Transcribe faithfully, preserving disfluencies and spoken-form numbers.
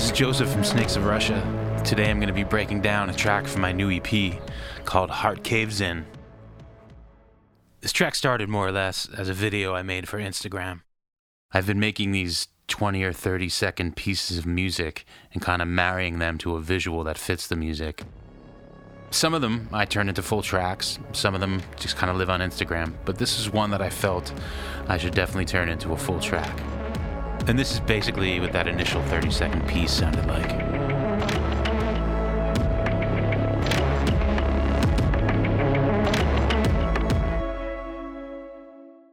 This is Joseph from Snakes of Russia. Today I'm going to be breaking down a track from my new E P called Heart Caves In. This track started more or less as a video I made for Instagram. I've been making these twenty or thirty second pieces of music and kind of marrying them to a visual that fits the music. Some of them I turn into full tracks, some of them just kind of live on Instagram, but this is one that I felt I should definitely turn into a full track. And this is basically what that initial thirty second piece sounded like.